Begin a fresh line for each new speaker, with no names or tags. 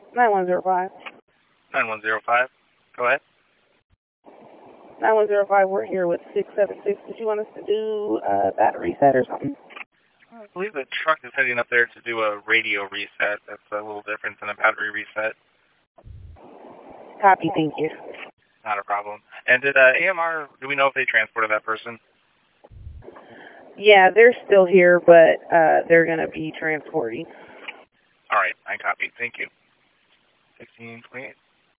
9105.
9105. Go ahead.
9105, we're here with 676. Did you want us to do a battery reset or something?
I believe the truck is heading up there to do a radio reset. That's a little different than a battery reset.
Copy, thank you.
Not a problem. And did AMR, do we know if they transported that person?
Yeah, they're still here, but they're going to be transporting.
All right, I copy. Thank you. 1628.